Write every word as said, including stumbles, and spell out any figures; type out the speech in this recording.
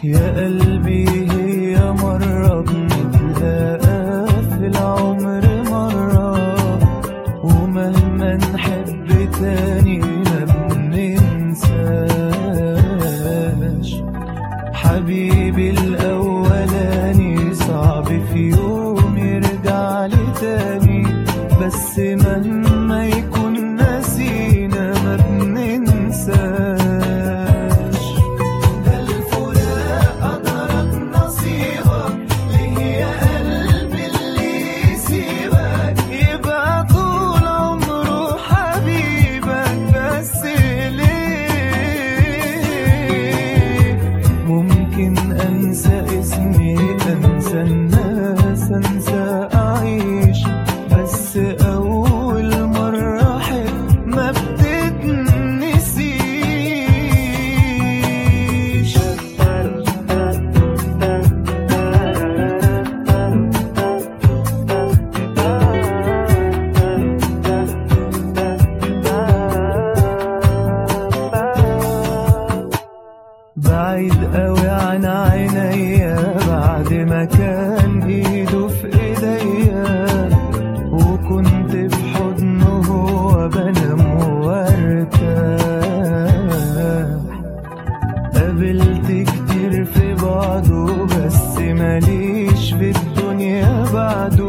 يا قلبي هي مرة بنتلاقى في العمر مرة، ومهما نحب تاني ما بننساش. حبيبي الأولاني صعب في يوم يرجع لي تاني، بس مهما يكون نسينا ما بننساش. أنسى اسمي، أنسى الناس، أنسى أعيش، بس أول مرة أحب ما بتتنسيش. بعيد قوي عن عينيا بعد ما كان ايده في ايديا، وكنت في حضنه وهو بنام وارتاح. قابلت كتير في بعضه بس ماليش في الدنيا بعده.